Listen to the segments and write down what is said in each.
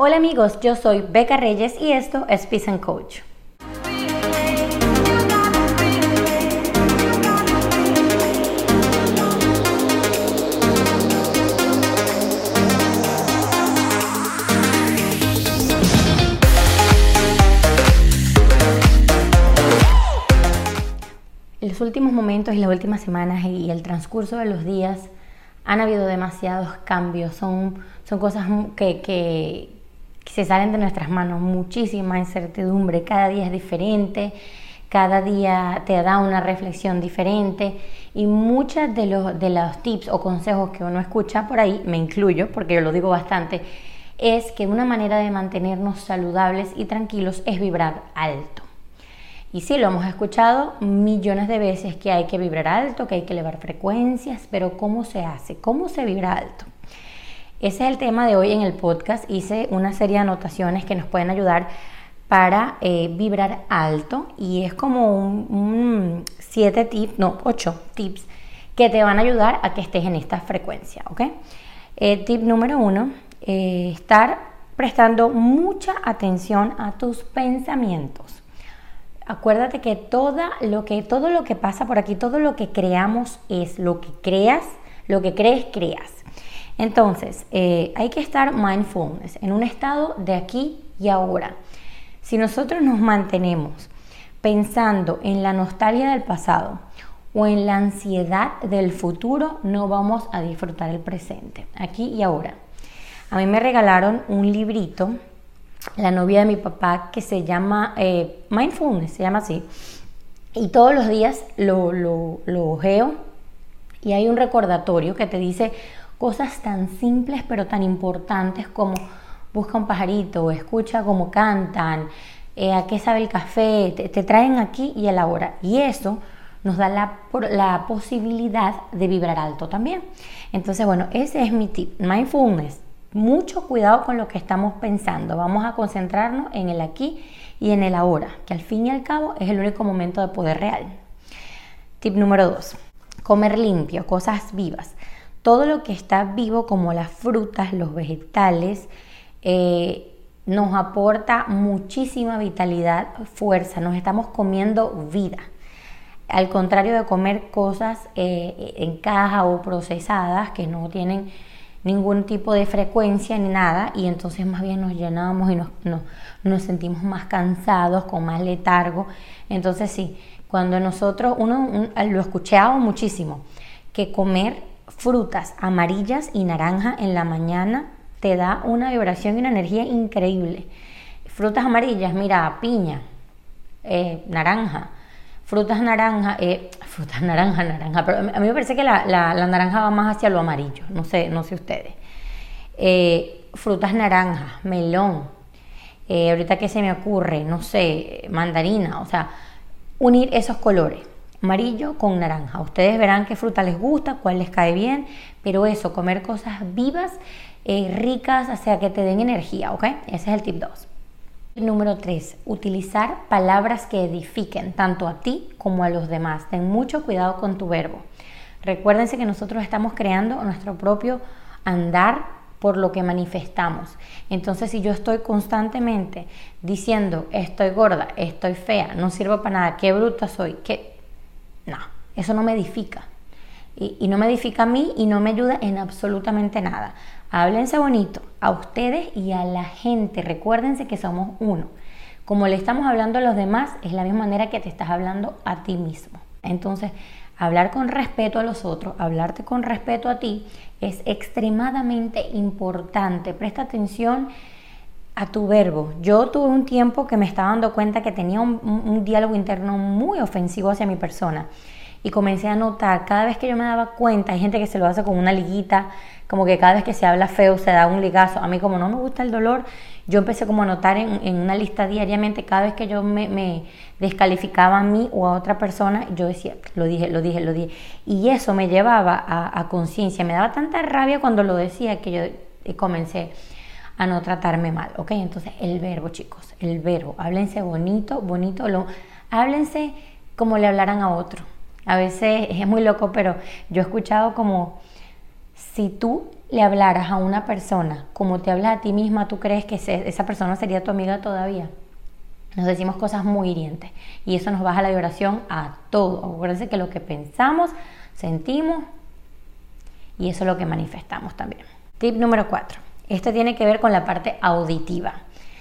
Hola amigos, yo soy Beca Reyes y esto es Peace & Coach. En los últimos momentos y las últimas semanas y el transcurso de los días han habido demasiados cambios, son cosas que se salen de nuestras manos, muchísima incertidumbre, cada día es diferente, cada día te da una reflexión diferente y muchos de los tips o consejos que uno escucha por ahí, me incluyo porque yo lo digo bastante, es que una manera de mantenernos saludables y tranquilos es vibrar alto. Y sí, lo hemos escuchado millones de veces que hay que vibrar alto, que hay que elevar frecuencias, pero ¿cómo se hace? ¿Cómo se vibra alto? Ese es el tema de hoy en el podcast. Hice una serie de anotaciones que nos pueden ayudar para vibrar alto y es como 8 tips que te van a ayudar a que estés en esta frecuencia, ¿ok? Tip número 1, estar prestando mucha atención a tus pensamientos. Acuérdate que todo lo que pasa por aquí, todo lo que creamos es lo que creas, lo que crees, creas. Entonces, hay que estar mindfulness, en un estado de aquí y ahora. Si nosotros nos mantenemos pensando en la nostalgia del pasado o en la ansiedad del futuro, no vamos a disfrutar el presente, aquí y ahora. A mí me regalaron un librito, la novia de mi papá, que se llama Mindfulness, se llama así, y todos los días lo ojeo y hay un recordatorio que te dice cosas tan simples pero tan importantes como busca un pajarito, escucha cómo cantan, a qué sabe el café, te traen aquí y a la hora, y eso nos da la posibilidad de vibrar alto también. Entonces, bueno, ese es mi tip, mindfulness. Mucho cuidado con lo que estamos pensando. Vamos a concentrarnos en el aquí y en el ahora, que al fin y al cabo es el único momento de poder real. Tip número 2. Comer limpio, cosas vivas. Todo lo que está vivo, como las frutas, los vegetales, nos aporta muchísima vitalidad, fuerza. Nos estamos comiendo vida. Al contrario de comer cosas en caja o procesadas que no tienen ningún tipo de frecuencia ni nada, y entonces más bien nos llenamos y nos sentimos más cansados, con más letargo. Entonces sí, cuando nosotros, lo he escuchado muchísimo, que comer frutas amarillas y naranja en la mañana te da una vibración y una energía increíble. Frutas amarillas, mira, piña, naranja. Frutas naranja, pero a mí me parece que la naranja va más hacia lo amarillo, no sé ustedes. Frutas naranjas, melón, ahorita que se me ocurre, no sé, mandarina, o sea, unir esos colores, amarillo con naranja. Ustedes verán qué fruta les gusta, cuál les cae bien, pero eso, comer cosas vivas, ricas, o sea, que te den energía, ¿ok? Ese es el tip 2. Número 3, utilizar palabras que edifiquen tanto a ti como a los demás. Ten mucho cuidado con tu verbo. Recuérdense que nosotros estamos creando nuestro propio andar por lo que manifestamos. Entonces, si yo estoy constantemente diciendo estoy gorda, estoy fea, no sirvo para nada, qué bruta soy, no, eso no me edifica. Y no me edifica a mí y no me ayuda en absolutamente nada. Háblense bonito a ustedes y a la gente. Recuérdense que somos uno. Como le estamos hablando a los demás, es la misma manera que te estás hablando a ti mismo. Entonces, hablar con respeto a los otros, hablarte con respeto a ti, es extremadamente importante. Presta atención a tu verbo. Yo tuve un tiempo que me estaba dando cuenta que tenía un diálogo interno muy ofensivo hacia mi persona. Y comencé a notar, cada vez que yo me daba cuenta, hay gente que se lo hace con una liguita, como que cada vez que se habla feo se da un ligazo. A mí, como no me gusta el dolor, yo empecé como a notar en una lista diariamente, cada vez que yo me descalificaba a mí o a otra persona, yo decía, lo dije. Y eso me llevaba a conciencia. Me daba tanta rabia cuando lo decía que yo comencé a no tratarme mal, ¿ok? Entonces, el verbo, chicos, el verbo. Háblense bonito, háblense como le hablaran a otro. A veces es muy loco, pero yo he escuchado como Si tú le hablaras a una persona como te hablas a ti misma, ¿tú crees que esa persona sería tu amiga todavía? Nos decimos cosas muy hirientes y eso nos baja la vibración a todo. Acuérdense que lo que pensamos, sentimos y eso es lo que manifestamos también. Tip número 4. Este tiene que ver con la parte auditiva.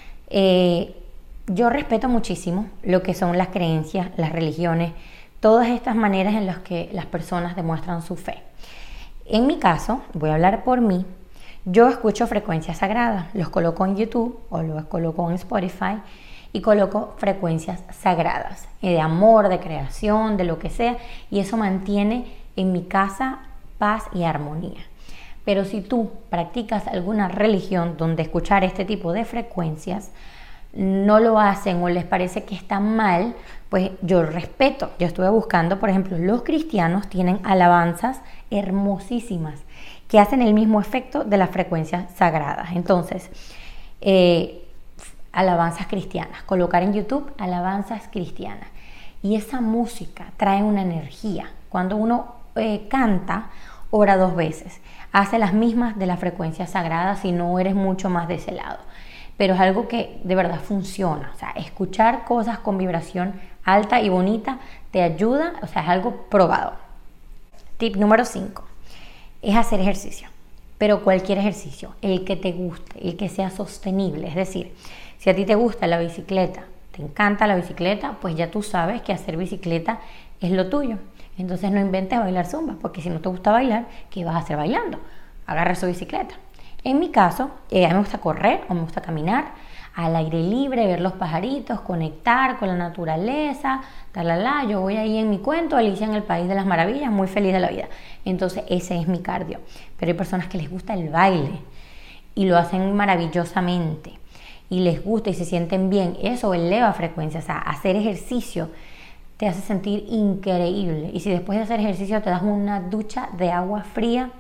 Yo respeto muchísimo lo que son las creencias, las religiones, todas estas maneras en las que las personas demuestran su fe. En mi caso, voy a hablar por mí, yo escucho frecuencias sagradas, los coloco en YouTube o los coloco en Spotify y coloco frecuencias sagradas, de amor, de creación, de lo que sea, y eso mantiene en mi casa paz y armonía. Pero si tú practicas alguna religión donde escuchar este tipo de frecuencias no lo hacen o les parece que está mal, pues yo respeto. Yo estuve buscando, por ejemplo, los cristianos tienen alabanzas hermosísimas que hacen el mismo efecto de las frecuencias sagradas. Entonces, alabanzas cristianas, colocar en YouTube alabanzas cristianas. Y esa música trae una energía. Cuando uno canta, ora 2 veces. Hace las mismas de las frecuencias sagradas si no eres mucho más de ese lado. Pero es algo que de verdad funciona. O sea, escuchar cosas con vibración alta y bonita te ayuda, o sea, es algo probado. Tip número 5 es hacer ejercicio, pero cualquier ejercicio, el que te guste, el que sea sostenible. Es decir, si a ti te gusta la bicicleta, te encanta la bicicleta, pues ya tú sabes que hacer bicicleta es lo tuyo. Entonces no inventes bailar zumba, porque si no te gusta bailar, ¿qué vas a hacer bailando? Agarra su bicicleta. En mi caso, a mí me gusta correr o me gusta caminar al aire libre, ver los pajaritos, conectar con la naturaleza, yo voy ahí en mi cuento, Alicia en el País de las Maravillas, muy feliz de la vida. Entonces ese es mi cardio. Pero hay personas que les gusta el baile y lo hacen maravillosamente y les gusta y se sienten bien. Eso eleva frecuencia, o sea, hacer ejercicio te hace sentir increíble. Y si después de hacer ejercicio te das una ducha de agua fría.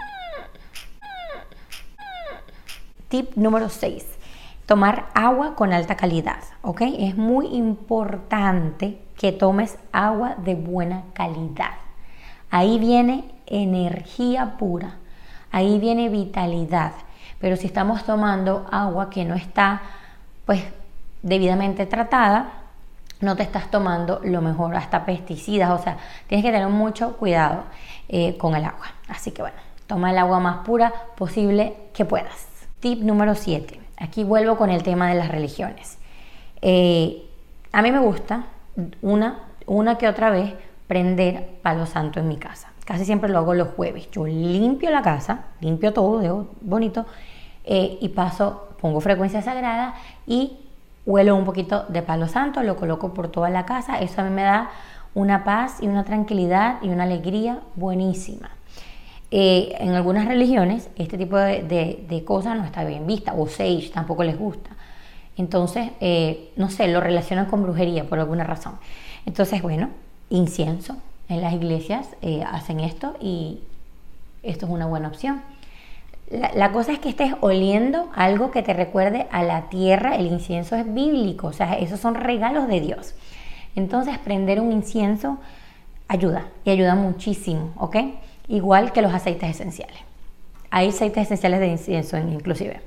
Tip número 6. Tomar agua con alta calidad, ¿ok? Es muy importante que tomes agua de buena calidad. Ahí viene energía pura, ahí viene vitalidad. Pero si estamos tomando agua que no está, pues, debidamente tratada, no te estás tomando lo mejor, hasta pesticidas. O sea, tienes que tener mucho cuidado con el agua. Así que bueno, toma el agua más pura posible que puedas. Tip número 7. Aquí vuelvo con el tema de las religiones. A mí me gusta una que otra vez prender palo santo en mi casa. Casi siempre lo hago los jueves. Yo limpio la casa, limpio todo, dejo bonito y pongo frecuencia sagrada y huelo un poquito de palo santo, lo coloco por toda la casa. Eso a mí me da una paz y una tranquilidad y una alegría buenísima. En algunas religiones este tipo de cosas no está bien vista, o sage tampoco les gusta. Entonces, no sé, lo relacionan con brujería por alguna razón. Entonces, bueno, incienso. En las iglesias hacen esto y esto es una buena opción. La cosa es que estés oliendo algo que te recuerde a la tierra. El incienso es bíblico, o sea, esos son regalos de Dios. Entonces, prender un incienso ayuda y ayuda muchísimo, ¿ok? Igual que los aceites esenciales. Hay aceites esenciales de incienso inclusive.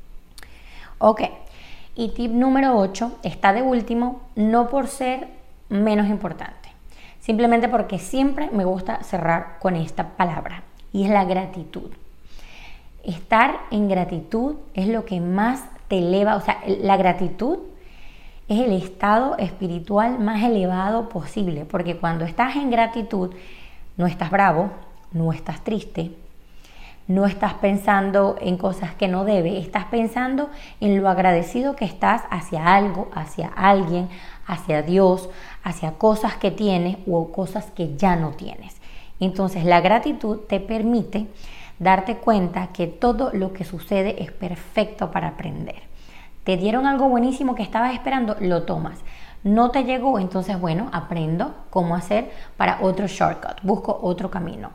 Ok, y tip número 8 está de último, no por ser menos importante, simplemente porque siempre me gusta cerrar con esta palabra y es la gratitud. Estar en gratitud es lo que más te eleva, o sea, la gratitud es el estado espiritual más elevado posible, porque cuando estás en gratitud no estás bravo, no estás triste, no estás pensando en cosas que no debes, estás pensando en lo agradecido que estás hacia algo, hacia alguien, hacia Dios, hacia cosas que tienes o cosas que ya no tienes. Entonces la gratitud te permite darte cuenta que todo lo que sucede es perfecto para aprender. Te dieron algo buenísimo que estabas esperando, lo tomas. No te llegó, entonces bueno, aprendo cómo hacer para otro shortcut, busco otro camino,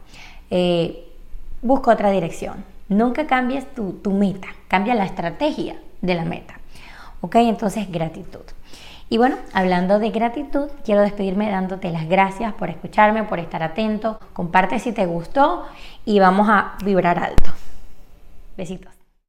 busco otra dirección. Nunca cambies tu meta, cambia la estrategia de la meta. ¿Ok? Entonces, gratitud. Y bueno, hablando de gratitud, quiero despedirme dándote las gracias por escucharme, por estar atento. Comparte si te gustó y vamos a vibrar alto. Besitos.